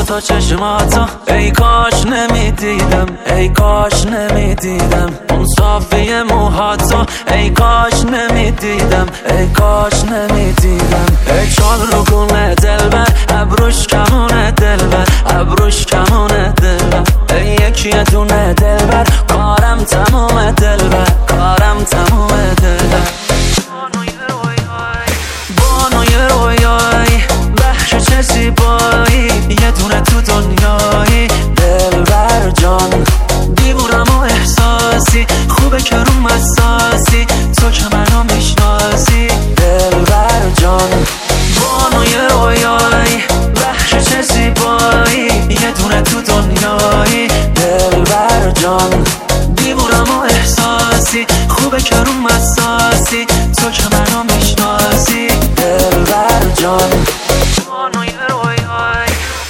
تا چشماتو ای کاش نمیدیدم، ای کاش نمیدیدم اون صافی موهاتو ای کاش نمیدیدم، ای کاش نمیدیدم. ای چال رو گونه دلبر ابروش کمونه دلبر، ابروش کمونه دلبر. ای یکی دونه دلبر کارم تمومه دلبر، کارم تمومه دلبر. بانوی رویای بخش چه زیبایی، یه دونه تو دنیایی دلبر جان. دیوونم و احساسی خوبه که رو مساسی، تو که منو میشناسی دلبر جان. بانوی رویای بخش چه زیبایی، یه دونه تو دنیایی دلبر جان. دیوونم و احساسی خوبه که رو مساسی، تو که منو میشناسی دلبر جان. بانوی رویای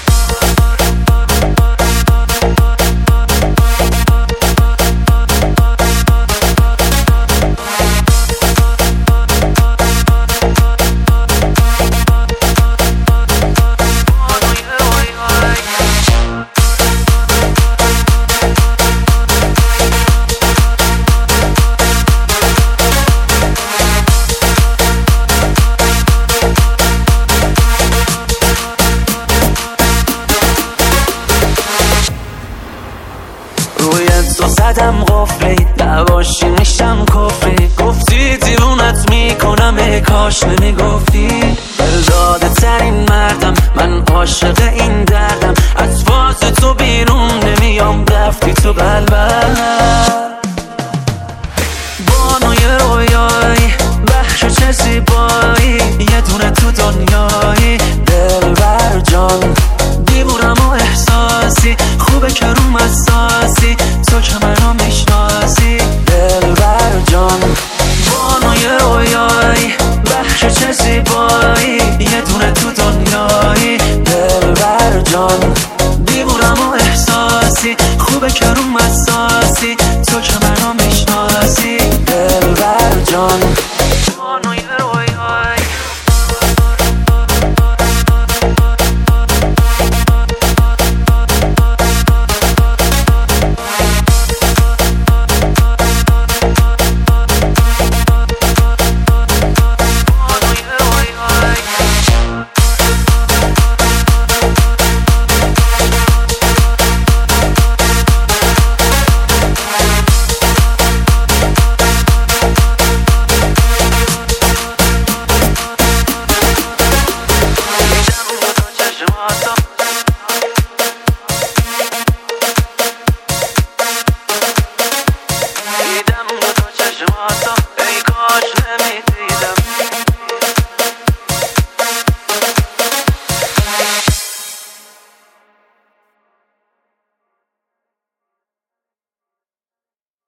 تو زدم قفلی، نباشی میشم کفری. گفتی دیوونت میکنم ای کاش نمیگفتی. دلداده ترین مردم من، عاشق این دردم. از فاز تو بیرون نمیام، رفتی تو قلبم. بانوی رویایی بخش چه زیبایی، یه دونه تو دنیایی دلبر جان. دیوونم و احساسی خوبه که رو مساسی، تو که منو میشناسی دلبر جان. بانوی رویایی بخش چه